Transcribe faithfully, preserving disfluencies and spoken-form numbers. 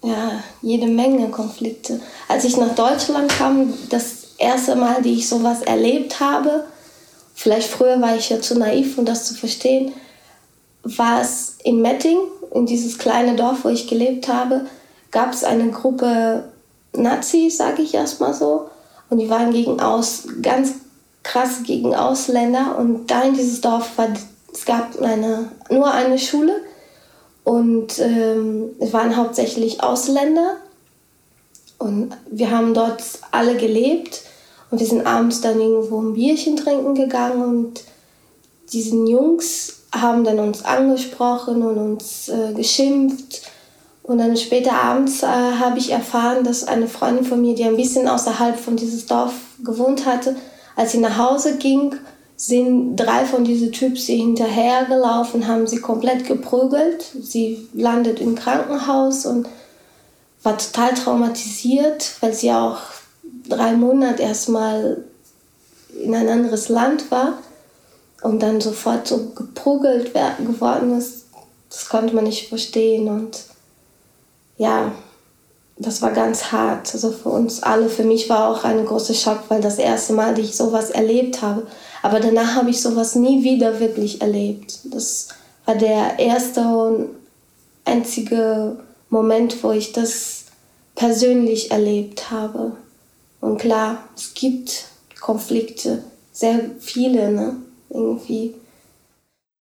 ja, jede Menge Konflikte. Als ich nach Deutschland kam, das erste Mal, die ich sowas erlebt habe, vielleicht früher war ich ja zu naiv, um das zu verstehen, war es in Metting, in dieses kleine Dorf, wo ich gelebt habe, gab es eine Gruppe Nazis, sage ich erstmal so, und die waren gegen aus, ganz krass gegen Ausländer, und da in dieses Dorf war, es gab eine, nur eine Schule, und ähm, es waren hauptsächlich Ausländer, und wir haben dort alle gelebt, und wir sind abends dann irgendwo ein Bierchen trinken gegangen, und diesen Jungs haben dann uns angesprochen und uns äh, geschimpft. Und dann später abends äh, habe ich erfahren, dass eine Freundin von mir, die ein bisschen außerhalb von dieses Dorf gewohnt hatte, als sie nach Hause ging, sind drei von diesen Typen sie hinterhergelaufen, haben sie komplett geprügelt. Sie landet im Krankenhaus und war total traumatisiert, weil sie auch drei Monate erstmal in ein anderes Land war und dann sofort so geprügelt geworden ist. Das konnte man nicht verstehen, und ja, das war ganz hart. Also für uns alle, für mich war auch ein großer Schock, weil das erste Mal, dass ich sowas erlebt habe. Aber danach habe ich sowas nie wieder wirklich erlebt. Das war der erste und einzige Moment, wo ich das persönlich erlebt habe. Und klar, es gibt Konflikte, sehr viele, ne? Irgendwie.